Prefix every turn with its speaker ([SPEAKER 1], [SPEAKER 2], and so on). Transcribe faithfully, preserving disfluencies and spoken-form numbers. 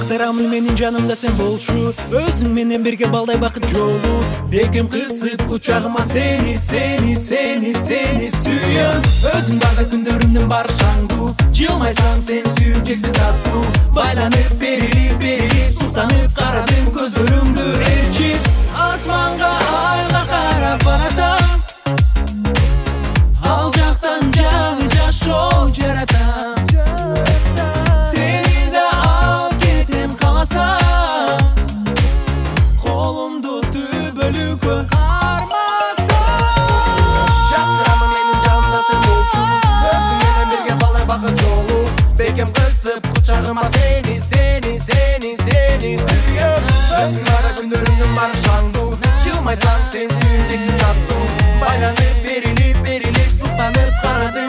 [SPEAKER 1] Жактырамын менин жанымда сен болчу, өзүң менен бирге балдай бакыт жолу. Бекем кысып кучагыма сени, сени, сени, сени сүйөм. Өзүң барда күндөрүмдүн баары шаңдуу, жылмайсаң сен сүйүп чексиз таттуу. Байланып берилип берилип суктанып карадым көзлөрүңдү ээрчип. Асманга айга карап баратам, ал жактан жаңы жашоо жаратам. Сени да алып кетем кааласам, колумду түбөлүккө кармасам.
[SPEAKER 2] Жактырамын менин жанымда сен болчу, өзүң менен бирге балдай бакыт жолу. Бекем кысып кучагыма сени, сени, сени, сени сүйөм. Өзүң барда күндөрүмдүн баары шаңдуу, жылмайсаң сен сүйүп чексиз таттуу. Байланып берилип берилип суктанып карадым